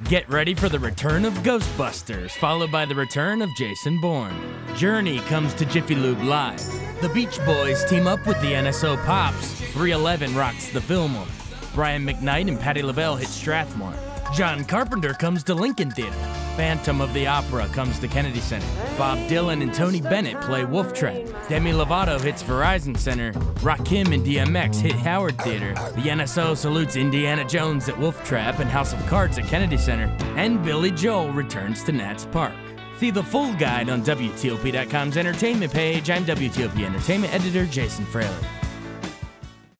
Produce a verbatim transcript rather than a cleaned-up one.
Get ready for the return of Ghostbusters, followed by the return of Jason Bourne. Journey comes to Jiffy Lube Live. The Beach Boys team up with the N S O Pops. three eleven rocks the Fillmore. Brian McKnight and Patti LaBelle hit Strathmore. John Carpenter comes to Lincoln Theater. Phantom of the Opera comes to Kennedy Center. Bob Dylan and Tony Bennett play Wolf Trap. Demi Lovato hits Verizon Center. Rakim and D M X hit Howard Theater. The N S O salutes Indiana Jones at Wolf Trap and House of Cards at Kennedy Center. And Billy Joel returns to Nats Park. See the full guide on W T O P dot com's entertainment page. I'm W T O P Entertainment Editor Jason Fraley.